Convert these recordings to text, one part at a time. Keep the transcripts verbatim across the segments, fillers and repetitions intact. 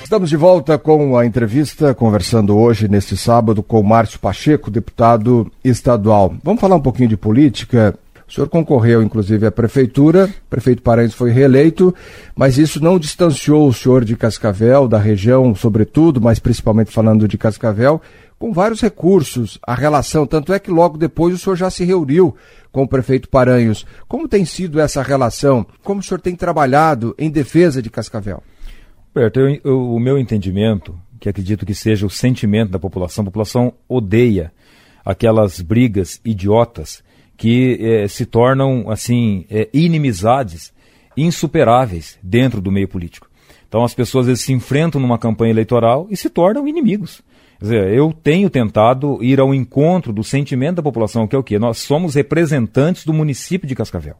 Estamos de volta com a entrevista, conversando hoje, neste sábado, com Márcio Pacheco, deputado estadual. Vamos falar um pouquinho de política. O senhor concorreu, inclusive, à prefeitura, o prefeito Paranhos foi reeleito, mas isso não distanciou o senhor de Cascavel, da região, sobretudo, mas principalmente falando de Cascavel, com vários recursos, a relação, tanto é que logo depois o senhor já se reuniu com o prefeito Paranhos. Como tem sido essa relação? Como o senhor tem trabalhado em defesa de Cascavel? Roberto, eu, eu, o meu entendimento, que acredito que seja o sentimento da população, a população odeia aquelas brigas idiotas que eh, se tornam assim eh, inimizades insuperáveis dentro do meio político. Então as pessoas às vezes se enfrentam numa campanha eleitoral e se tornam inimigos. Quer dizer, eu tenho tentado ir ao encontro do sentimento da população, que é o quê? Nós somos representantes do município de Cascavel.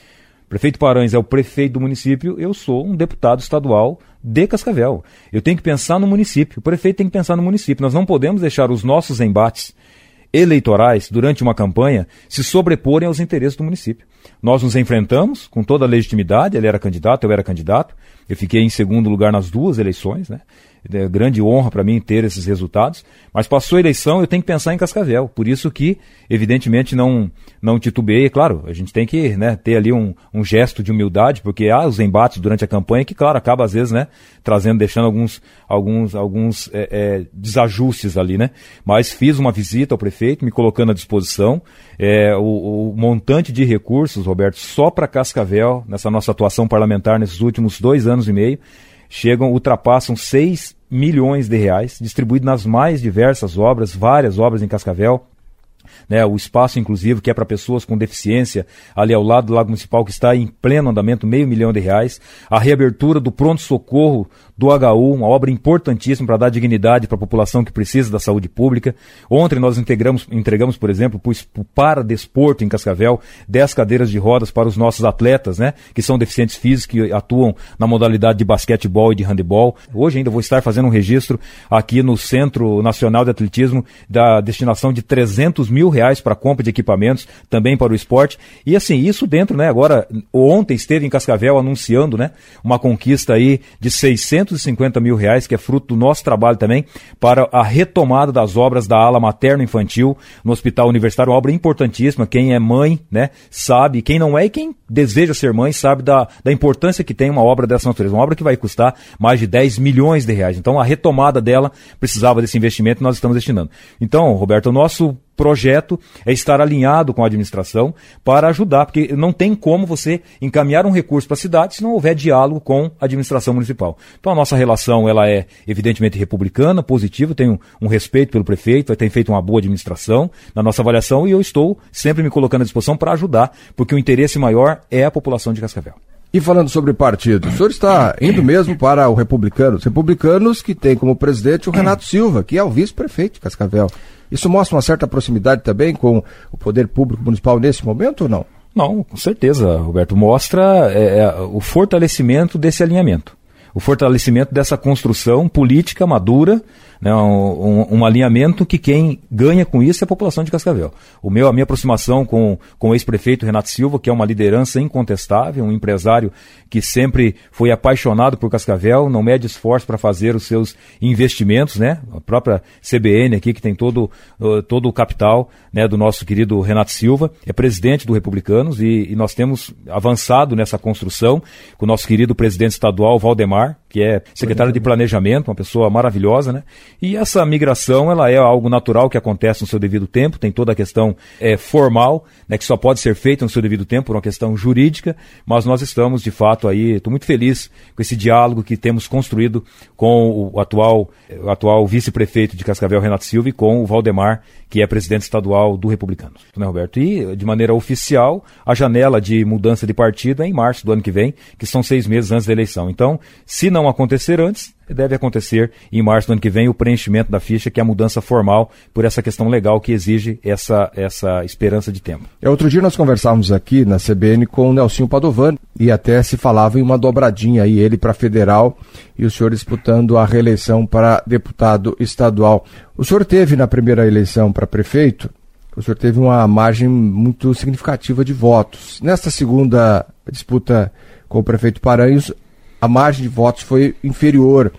O prefeito Paranhos é o prefeito do município, eu sou um deputado estadual de Cascavel. Eu tenho que pensar no município, o prefeito tem que pensar no município. Nós não podemos deixar os nossos embates eleitorais durante uma campanha se sobreporem aos interesses do município. Nós nos enfrentamos com toda a legitimidade, ele era candidato, eu era candidato, eu fiquei em segundo lugar nas duas eleições, né? É grande honra para mim ter esses resultados, mas passou a eleição, eu tenho que pensar em Cascavel, por isso que evidentemente não, não titubeei. Claro, a gente tem que, né, ter ali um, um gesto de humildade, porque há os embates durante a campanha que, claro, acaba às vezes, né, trazendo, deixando alguns, alguns, alguns é, é, desajustes ali, né, mas fiz uma visita ao prefeito, me colocando à disposição, é, o, o montante de recursos, Roberto, só para Cascavel, nessa nossa atuação parlamentar nesses últimos dois anos e meio, chegam, ultrapassam seis milhões de reais, distribuídos nas mais diversas obras, várias obras em Cascavel, né, o espaço inclusive que é para pessoas com deficiência, ali ao lado do Lago Municipal, que está em pleno andamento, meio milhão de reais, a reabertura do pronto-socorro do H U, uma obra importantíssima para dar dignidade para a população que precisa da saúde pública. Ontem nós integramos, entregamos, por exemplo, para o Paradesporto em Cascavel, dez cadeiras de rodas para os nossos atletas, né, que são deficientes físicos, que atuam na modalidade de basquetebol e de handebol. Hoje ainda vou estar fazendo um registro aqui no Centro Nacional de Atletismo da destinação de trezentos mil reais para compra de equipamentos, também para o esporte. E assim, isso dentro, né, agora, ontem esteve em Cascavel anunciando, né, uma conquista aí de seiscentos e cinquenta mil reais, que é fruto do nosso trabalho também, para a retomada das obras da ala materno-infantil no Hospital Universitário, uma obra importantíssima. Quem é mãe, né, sabe, quem não é e quem deseja ser mãe sabe da, da importância que tem uma obra dessa natureza, uma obra que vai custar mais de dez milhões de reais. Então a retomada dela precisava desse investimento e nós estamos destinando. Então, Roberto, o nosso projeto é estar alinhado com a administração para ajudar, porque não tem como você encaminhar um recurso para a cidade se não houver diálogo com a administração municipal. Então a nossa relação, ela é evidentemente republicana, positiva, tenho um, um respeito pelo prefeito, tem feito uma boa administração na nossa avaliação e eu estou sempre me colocando à disposição para ajudar, porque o interesse maior é a população de Cascavel. E falando sobre partido, o senhor está indo mesmo para o Republicanos, Republicanos que tem como presidente o Renato Silva, que é o vice-prefeito de Cascavel. Isso mostra uma certa proximidade também com o poder público municipal nesse momento ou não? Não, com certeza, Roberto. Mostra é, é, o fortalecimento desse alinhamento, o fortalecimento dessa construção política madura, né, um, um, um alinhamento que quem ganha com isso é a população de Cascavel. O meu, a minha aproximação com, com o ex-prefeito Renato Silva, que é uma liderança incontestável, um empresário que sempre foi apaixonado por Cascavel, não mede esforço para fazer os seus investimentos, né? A própria C B N aqui, que tem todo, uh, todo o capital, né, do nosso querido Renato Silva, é presidente do Republicanos e, e nós temos avançado nessa construção com o nosso querido presidente estadual, Valdemar, que é secretário de Planejamento, uma pessoa maravilhosa, né? E essa migração, ela é algo natural que acontece no seu devido tempo, tem toda a questão é, formal, né, que só pode ser feita no seu devido tempo por uma questão jurídica, mas nós estamos, de fato, aí, estou muito feliz com esse diálogo que temos construído com o atual, o atual vice-prefeito de Cascavel, Renato Silva, e com o Valdemar, que é presidente estadual do Republicanos, né, Roberto? E, de maneira oficial, a janela de mudança de partido é em março do ano que vem, que são seis meses antes da eleição. Então, se não acontecer antes, deve acontecer em março do ano que vem o preenchimento da ficha, que é a mudança formal por essa questão legal que exige essa, essa esperança de tempo. É, outro dia nós conversávamos aqui na C B N com o Nelsinho Padovani e até se falava em uma dobradinha aí, ele para federal e o senhor disputando a reeleição para deputado estadual. O senhor teve na primeira eleição para prefeito, o senhor teve uma margem muito significativa de votos. Nesta segunda disputa com o prefeito Paranhos, a margem de votos foi inferior. O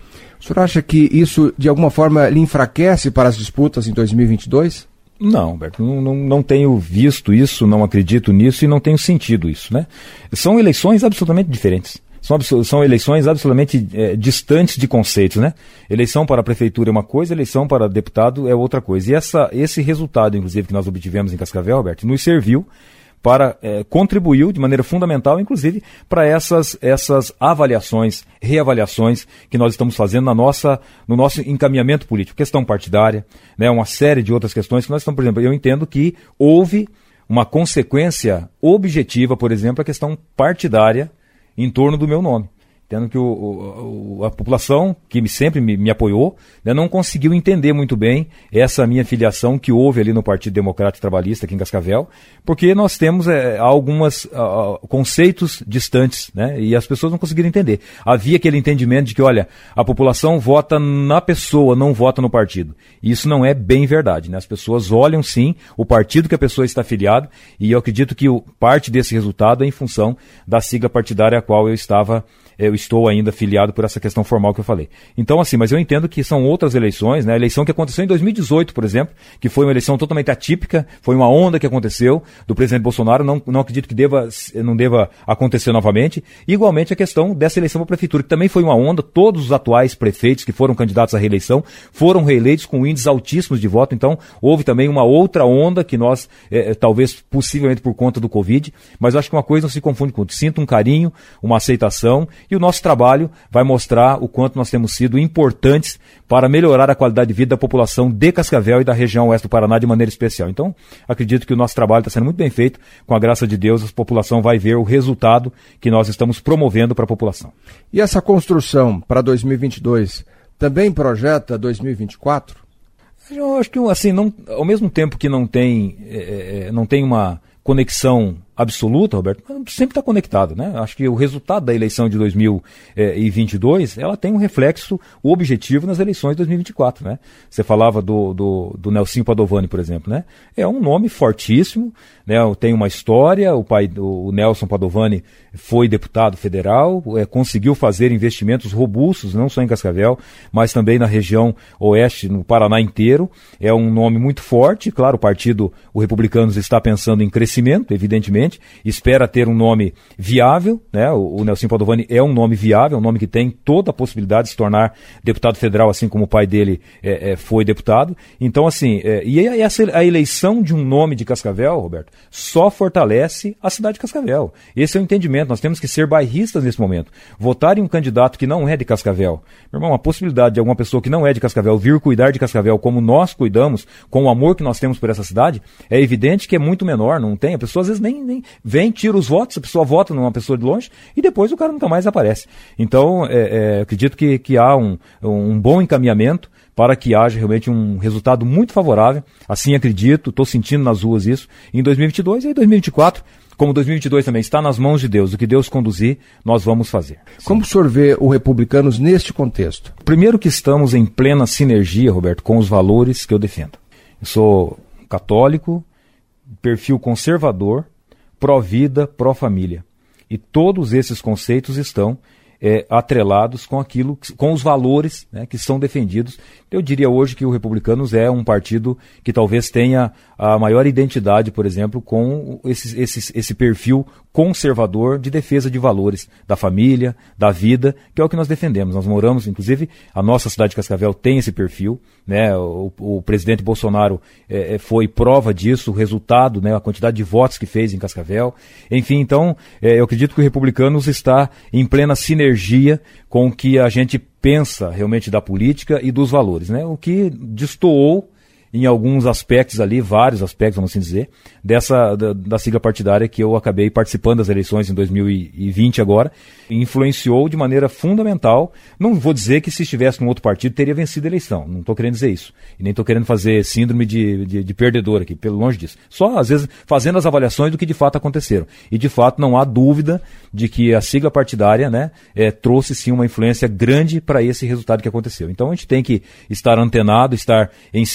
O senhor acha que isso, de alguma forma, lhe enfraquece para as disputas em dois mil e vinte e dois? Não, Humberto, não, não, não tenho visto isso, não acredito nisso e não tenho sentido isso, né? São eleições absolutamente diferentes. São, são eleições absolutamente é, distantes de conceitos, né? Eleição para a prefeitura é uma coisa, eleição para deputado é outra coisa. E essa, esse resultado, inclusive, que nós obtivemos em Cascavel, Alberto, nos serviu para, é, contribuiu de maneira fundamental, inclusive, para essas, essas avaliações, reavaliações que nós estamos fazendo na nossa, no nosso encaminhamento político, questão partidária, né, uma série de outras questões que nós estamos, por exemplo, eu entendo que houve uma consequência objetiva, por exemplo, a questão partidária em torno do meu nome. Tendo que o, o, a população, que me, sempre me, me apoiou, né, não conseguiu entender muito bem essa minha filiação que houve ali no Partido Democrático Trabalhista, aqui em Cascavel, porque nós temos é, alguns conceitos distantes, né, e as pessoas não conseguiram entender. Havia aquele entendimento de que, olha, a população vota na pessoa, não vota no partido. E isso não é bem verdade, né? As pessoas olham, sim, o partido que a pessoa está afiliada, e eu acredito que o, parte desse resultado é em função da sigla partidária a qual eu estava eu estou ainda filiado por essa questão formal que eu falei. Então, assim, mas eu entendo que são outras eleições, né? A eleição que aconteceu em dois mil e dezoito, por exemplo, que foi uma eleição totalmente atípica, foi uma onda que aconteceu do presidente Bolsonaro, não, não acredito que deva, não deva acontecer novamente. E, igualmente, a questão dessa eleição para a prefeitura, que também foi uma onda, todos os atuais prefeitos que foram candidatos à reeleição foram reeleitos com índices altíssimos de voto, então houve também uma outra onda que nós, é, talvez, possivelmente por conta do Covid, mas eu acho que uma coisa não se confunde com outra. Sinto um carinho, uma aceitação. E o nosso trabalho vai mostrar o quanto nós temos sido importantes para melhorar a qualidade de vida da população de Cascavel e da região oeste do Paraná de maneira especial. Então, acredito que o nosso trabalho está sendo muito bem feito. Com a graça de Deus, a população vai ver o resultado que nós estamos promovendo para a população. E essa construção para dois mil e vinte e dois também projeta dois mil e vinte e quatro? Eu acho que, assim, não, ao mesmo tempo que não tem, é, não tem uma conexão absoluta, Roberto, sempre está conectado, né? Acho que o resultado da eleição de dois mil e vinte e dois, ela tem um reflexo objetivo nas eleições de dois mil e vinte e quatro, né? Você falava do, do, do Nelsinho Padovani, por exemplo, né? É um nome fortíssimo, né? Tem uma história, o pai, o Nelson Padovani foi deputado federal, é, conseguiu fazer investimentos robustos, não só em Cascavel, mas também na região oeste, no Paraná inteiro. É um nome muito forte, claro, o partido, o Republicanos, está pensando em crescimento, evidentemente, espera ter um nome viável, né? O, o Nelsinho Padovani é um nome viável, um nome que tem toda a possibilidade de se tornar deputado federal, assim como o pai dele é, é, foi deputado. Então, assim, é, e essa, a eleição de um nome de Cascavel, Roberto, só fortalece a cidade de Cascavel. Esse é o entendimento. Nós temos que ser bairristas nesse momento. Votar em um candidato que não é de Cascavel. Meu irmão, a possibilidade de alguma pessoa que não é de Cascavel vir cuidar de Cascavel como nós cuidamos, com o amor que nós temos por essa cidade, é evidente que é muito menor, não tem. A pessoa às vezes nem, nem vem, tira os votos, a pessoa vota numa pessoa de longe e depois o cara nunca mais aparece. Então, é, é, acredito que, que há um, um bom encaminhamento para que haja realmente um resultado muito favorável. Assim acredito, estou sentindo nas ruas isso, em dois mil e vinte e dois e em dois mil e vinte e quatro, como dois mil e vinte e dois também está nas mãos de Deus, o que Deus conduzir, nós vamos fazer. Como o senhor vê o Republicanos neste contexto? Primeiro que estamos em plena sinergia, Roberto, com os valores que eu defendo. Eu sou católico, perfil conservador, pró-vida, pró-família. E todos esses conceitos estão É, atrelados com aquilo, com os valores, né, que são defendidos. Eu diria hoje que o Republicanos é um partido que talvez tenha a maior identidade, por exemplo, com esse, esse, esse perfil conservador de defesa de valores da família, da vida, que é o que nós defendemos. Nós moramos, inclusive, a nossa cidade de Cascavel tem esse perfil, né? O, o presidente Bolsonaro é, foi prova disso, o resultado, né, a quantidade de votos que fez em Cascavel. Enfim, então, é, eu acredito que o Republicanos está em plena sinergia com o que a gente pensa realmente da política e dos valores, né? O que destoou em alguns aspectos ali, vários aspectos, vamos assim dizer, dessa, da, da sigla partidária que eu acabei participando das eleições em dois mil e vinte agora, e influenciou de maneira fundamental. Não vou dizer que se estivesse num outro partido teria vencido a eleição, não estou querendo dizer isso, e nem estou querendo fazer síndrome de, de, de perdedor aqui, pelo longe disso. Só, às vezes, fazendo as avaliações do que de fato aconteceram. E, de fato, não há dúvida de que a sigla partidária, né, é, trouxe, sim, uma influência grande para esse resultado que aconteceu. Então, a gente tem que estar antenado, estar em sintonia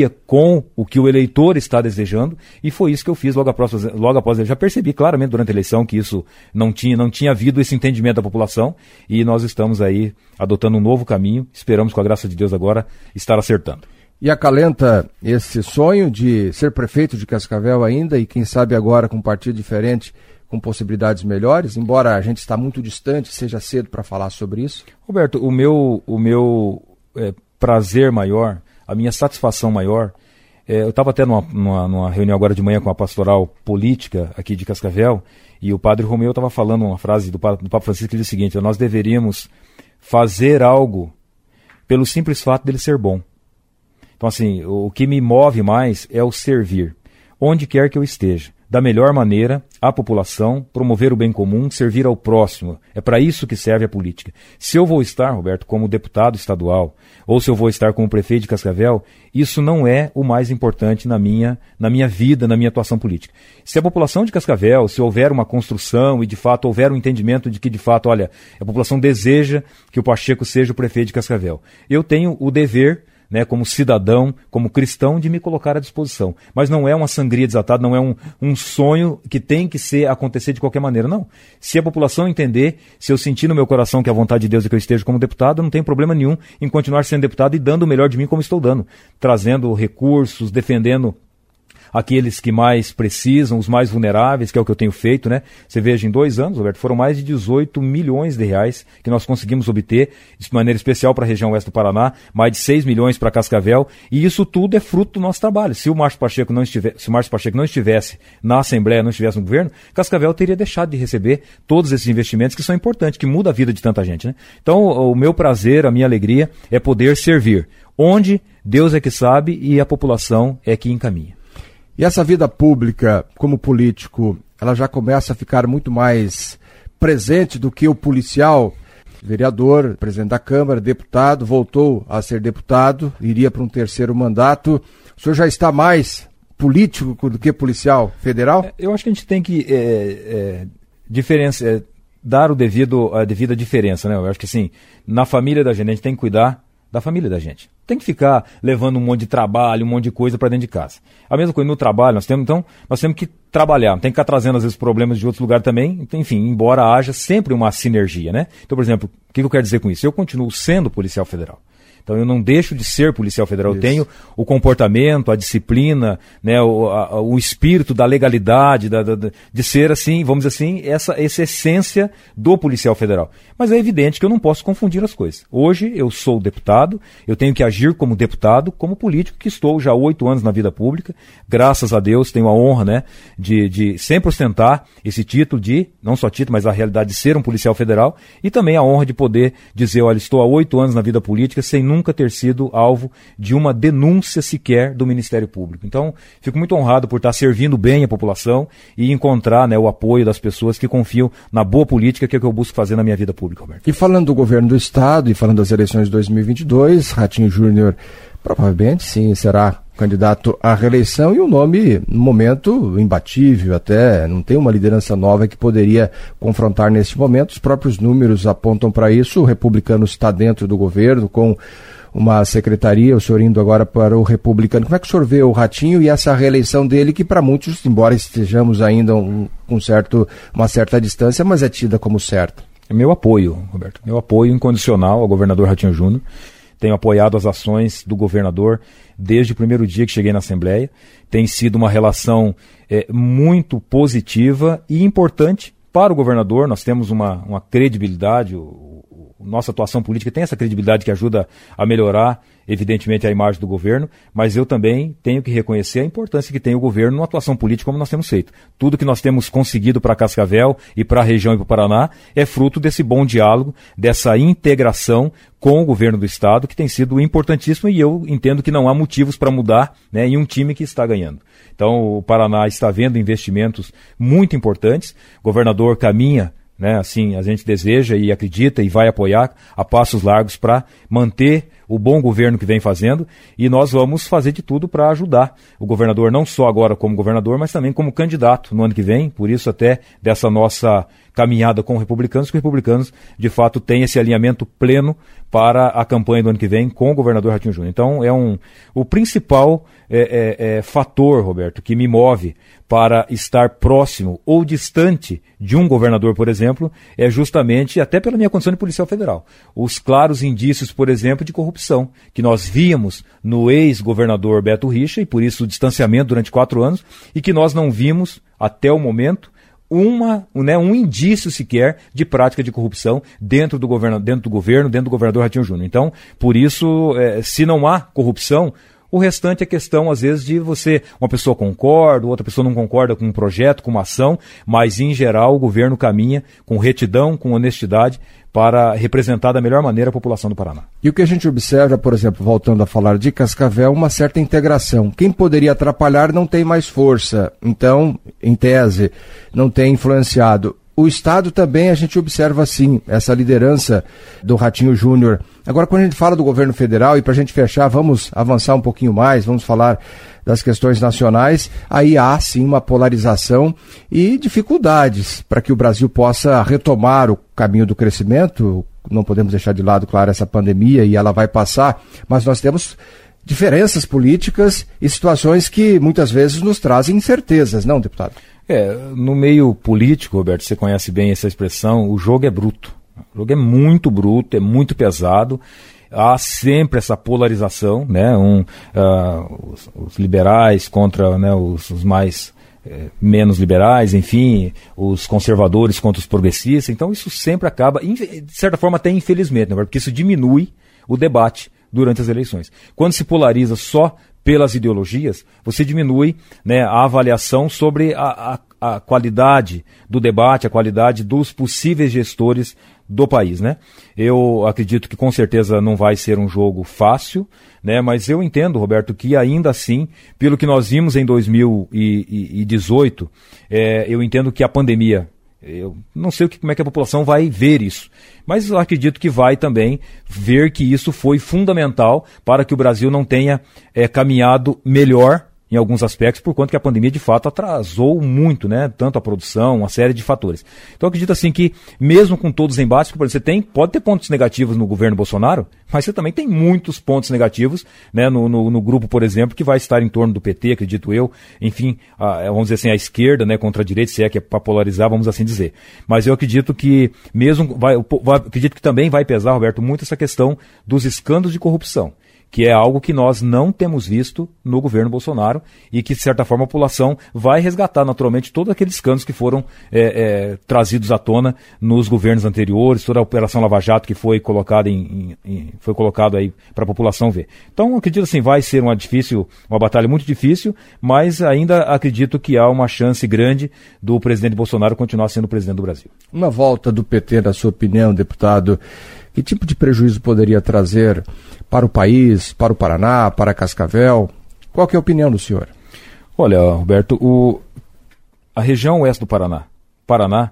sintonia com o que o eleitor está desejando, e foi isso que eu fiz logo após, logo após eu já percebi claramente durante a eleição que isso não tinha, não tinha havido esse entendimento da população, e nós estamos aí adotando um novo caminho, esperamos com a graça de Deus agora estar acertando. E acalenta esse sonho de ser prefeito de Cascavel ainda, e quem sabe agora com um partido diferente, com possibilidades melhores, embora a gente está muito distante, seja cedo para falar sobre isso? Roberto, o meu, o meu é, prazer maior, a minha satisfação maior, é, eu estava até numa, numa, numa reunião agora de manhã com a pastoral política aqui de Cascavel, e o padre Romeu estava falando uma frase do, do Papa Francisco que diz o seguinte: nós deveríamos fazer algo pelo simples fato dele ser bom. Então, assim, o que me move mais é o servir, onde quer que eu esteja, da melhor maneira, à população, promover o bem comum, servir ao próximo. É para isso que serve a política. Se eu vou estar, Roberto, como deputado estadual, ou se eu vou estar como prefeito de Cascavel, isso não é o mais importante na minha, na minha vida, na minha atuação política. Se a população de Cascavel, se houver uma construção e de fato houver um entendimento de que de fato, olha, a população deseja que o Pacheco seja o prefeito de Cascavel, eu tenho o dever, né, como cidadão, como cristão, de me colocar à disposição. Mas não é uma sangria desatada, não é um, um sonho que tem que ser, acontecer de qualquer maneira, não. Se a população entender, se eu sentir no meu coração que a vontade de Deus é que eu esteja como deputado, não tem problema nenhum em continuar sendo deputado e dando o melhor de mim como estou dando. Trazendo recursos, defendendo aqueles que mais precisam, os mais vulneráveis, que é o que eu tenho feito, né? Você veja, em dois anos, Roberto, foram mais de dezoito milhões de reais que nós conseguimos obter, de maneira especial para a região oeste do Paraná, mais de seis milhões para Cascavel, e isso tudo é fruto do nosso trabalho. Se o Márcio Pacheco não estivesse, se o Márcio Pacheco não estivesse na Assembleia, não estivesse no governo, Cascavel teria deixado de receber todos esses investimentos que são importantes, que mudam a vida de tanta gente, né? Então, o meu prazer, a minha alegria é poder servir, onde Deus é que sabe e a população é que encaminha. E essa vida pública, como político, ela já começa a ficar muito mais presente do que o policial, vereador, presidente da Câmara, deputado, voltou a ser deputado, iria para um terceiro mandato. O senhor já está mais político do que policial federal? Eu acho que a gente tem que é, é, diferença, é, dar o devido, a devida diferença, né? Eu acho que assim, na família da gente, a gente tem que cuidar da família da gente. Tem que ficar levando um monte de trabalho, um monte de coisa para dentro de casa. A mesma coisa no trabalho, nós temos, então, nós temos que trabalhar, tem que ficar trazendo às vezes problemas de outros lugares também, enfim, embora haja sempre uma sinergia, né? Então, por exemplo, o que eu quero dizer com isso? Eu continuo sendo policial federal. Então eu não deixo de ser policial federal. Isso. Eu tenho o comportamento, a disciplina, né, o, a, o espírito da legalidade, da, da, de ser assim, vamos dizer assim, essa, essa essência do policial federal. Mas é evidente que eu não posso confundir as coisas. Hoje eu sou deputado, eu tenho que agir como deputado, como político, que estou já há oito anos na vida pública. Graças a Deus tenho a honra, né, de, de sempre ostentar esse título de, não só título, mas a realidade de ser um policial federal, e também a honra de poder dizer, olha, estou há oito anos na vida política sem nunca ter sido alvo de uma denúncia sequer do Ministério Público. Então, fico muito honrado por estar servindo bem a população e encontrar, né, o apoio das pessoas que confiam na boa política, que é o que eu busco fazer na minha vida pública, Roberto. E falando do governo do Estado e falando das eleições de dois mil e vinte e dois, Ratinho Júnior provavelmente sim será candidato à reeleição e um nome, no momento, imbatível, até não tem uma liderança nova que poderia confrontar nesse momento. Os próprios números apontam para isso. O republicano está dentro do governo com uma secretaria, o senhor indo agora para o republicano. Como é que o senhor vê o Ratinho e essa reeleição dele, que para muitos, embora estejamos ainda um, um certo, uma certa distância, mas é tida como certa? É meu apoio, Roberto, meu apoio incondicional ao governador Ratinho Júnior. Tenho apoiado as ações do governador desde o primeiro dia que cheguei na Assembleia. Tem sido uma relação é, muito positiva e importante para o governador. Nós temos uma, uma credibilidade, o, o, nossa atuação política tem essa credibilidade que ajuda a melhorar, evidentemente, a imagem do governo, mas eu também tenho que reconhecer a importância que tem o governo numa atuação política como nós temos feito. Tudo que nós temos conseguido para Cascavel e para a região e para o Paraná é fruto desse bom diálogo, dessa integração com o governo do Estado, que tem sido importantíssimo, e eu entendo que não há motivos para mudar, né, em um time que está ganhando. Então o Paraná está vendo investimentos muito importantes, o governador caminha, né, assim, a gente deseja e acredita e vai apoiar a passos largos para manter o bom governo que vem fazendo, e nós vamos fazer de tudo para ajudar o governador, não só agora como governador, mas também como candidato no ano que vem, por isso até dessa nossa caminhada com republicanos, que os republicanos de fato têm esse alinhamento pleno para a campanha do ano que vem com o governador Ratinho Júnior. Então é um, o principal é, é, é, fator, Roberto, que me move para estar próximo ou distante de um governador, por exemplo, é justamente, até pela minha condição de policial federal, os claros indícios, por exemplo, de corrupção, que nós víamos no ex-governador Beto Richa, e por isso o distanciamento durante quatro anos, e que nós não vimos, até o momento, Uma, né, um indício sequer de prática de corrupção dentro do governo, dentro do governo, dentro do governador Ratinho Júnior. Então, por isso, é, se não há corrupção, o restante é questão, às vezes, de você, uma pessoa concorda, outra pessoa não concorda com um projeto, com uma ação, mas, em geral, o governo caminha com retidão, com honestidade, para representar da melhor maneira a população do Paraná. E o que a gente observa, por exemplo, voltando a falar de Cascavel, uma certa integração. Quem poderia atrapalhar não tem mais força, então, em tese, não tem influenciado. O Estado também a gente observa assim, essa liderança do Ratinho Júnior. Agora, quando a gente fala do governo federal, e para a gente fechar, vamos avançar um pouquinho mais, vamos falar das questões nacionais, aí há sim uma polarização e dificuldades para que o Brasil possa retomar o caminho do crescimento. Não podemos deixar de lado, claro, essa pandemia, e ela vai passar, mas nós temos diferenças políticas e situações que muitas vezes nos trazem incertezas, não, deputado? É, no meio político, Roberto, você conhece bem essa expressão, o jogo é bruto. O jogo é muito bruto, é muito pesado. Há sempre essa polarização, né? Um, uh, os, os liberais contra, né, os, os mais eh, menos liberais, enfim, os conservadores contra os progressistas. Então isso sempre acaba, de certa forma até infelizmente, né, porque isso diminui o debate durante as eleições. Quando se polariza só pelas ideologias, você diminui, né, a avaliação sobre a, a, a qualidade do debate, a qualidade dos possíveis gestores do país, né? Eu acredito que com certeza não vai ser um jogo fácil, né? Mas eu entendo, Roberto, que ainda assim, pelo que nós vimos em dois mil e dezoito, é, eu entendo que a pandemia, eu não sei o que, como é que a população vai ver isso, mas eu acredito que vai também ver que isso foi fundamental para que o Brasil não tenha é, caminhado melhor em alguns aspectos, por conta que a pandemia de fato atrasou muito, né? Tanto a produção, uma série de fatores. Então eu acredito assim que, mesmo com todos os embates, que você tem, pode ter pontos negativos no governo Bolsonaro, mas você também tem muitos pontos negativos, né? no, no, no grupo, por exemplo, que vai estar em torno do P T, acredito eu, enfim, a, vamos dizer assim, a esquerda, né, contra a direita, se é que é para polarizar, vamos assim dizer. Mas eu acredito que, mesmo, vai, vai, acredito que também vai pesar, Roberto, muito essa questão dos escândalos de corrupção, que é algo que nós não temos visto no governo Bolsonaro e que, de certa forma, a população vai resgatar naturalmente todos aqueles escândalos que foram é, é, trazidos à tona nos governos anteriores, toda a Operação Lava Jato que foi colocada em, em, em, foi colocado aí para a população ver. Então, acredito assim, vai ser uma difícil, uma batalha muito difícil, mas ainda acredito que há uma chance grande do presidente Bolsonaro continuar sendo o presidente do Brasil. Uma volta do P T, na sua opinião, deputado, que tipo de prejuízo poderia trazer para o país, para o Paraná, para Cascavel? Qual que é a opinião do senhor? Olha, Roberto, o, a região oeste do Paraná, Paraná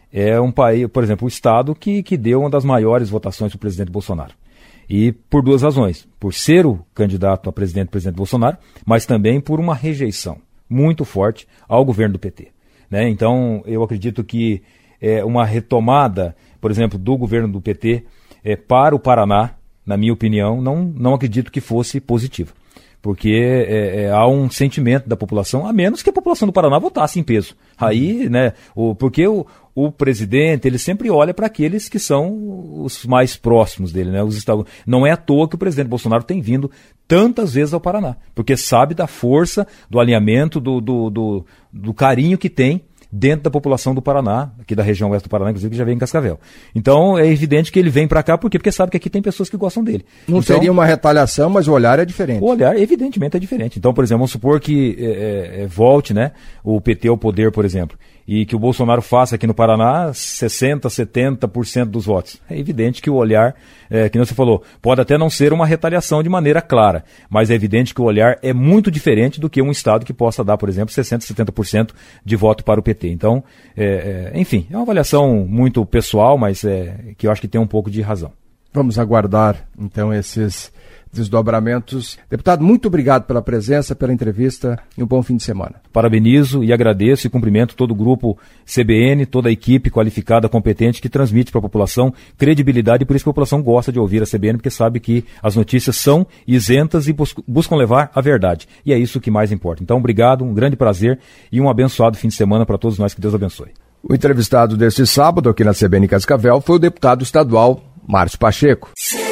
é um país, por exemplo, o estado que, que deu uma das maiores votações para o presidente Bolsonaro. E por duas razões. Por ser o candidato a presidente do presidente Bolsonaro, mas também por uma rejeição muito forte ao governo do P T. Né? Então, eu acredito que é, uma retomada, por exemplo, do governo do P T é, para o Paraná, na minha opinião, não, não acredito que fosse positiva. Porque é, é, há um sentimento da população, a menos que a população do Paraná votasse em peso. Aí, né, o, porque o, o presidente, ele sempre olha para aqueles que são os mais próximos dele, né? Os estados, não é à toa que o presidente Bolsonaro tem vindo tantas vezes ao Paraná, porque sabe da força, do alinhamento, do, do, do, do carinho que tem dentro da população do Paraná, aqui da região oeste do Paraná, inclusive, que já vem em Cascavel. Então, é evidente que ele vem para cá, por quê? Porque sabe que aqui tem pessoas que gostam dele. Não então, seria uma retaliação, mas o olhar é diferente. O olhar, evidentemente, é diferente. Então, por exemplo, vamos supor que é, é, volte, né, o P T ao poder, por exemplo, e que o Bolsonaro faça aqui no Paraná sessenta por cento, setenta por cento dos votos. É evidente que o olhar, é, que você falou, pode até não ser uma retaliação de maneira clara, mas é evidente que o olhar é muito diferente do que um estado que possa dar, por exemplo, sessenta por cento, setenta por cento de voto para o P T. Então, é, é, enfim, é uma avaliação muito pessoal, mas é, que eu acho que tem um pouco de razão. Vamos aguardar, então, esses desdobramentos. Deputado, muito obrigado pela presença, pela entrevista e um bom fim de semana. Parabenizo e agradeço e cumprimento todo o grupo C B N, toda a equipe qualificada, competente, que transmite para a população credibilidade, e por isso que a população gosta de ouvir a C B N, porque sabe que as notícias são isentas e bus- buscam levar a verdade. E é isso que mais importa. Então, obrigado, um grande prazer e um abençoado fim de semana para todos nós. Que Deus abençoe. O entrevistado deste sábado aqui na C B N Cascavel foi o deputado estadual Márcio Pacheco.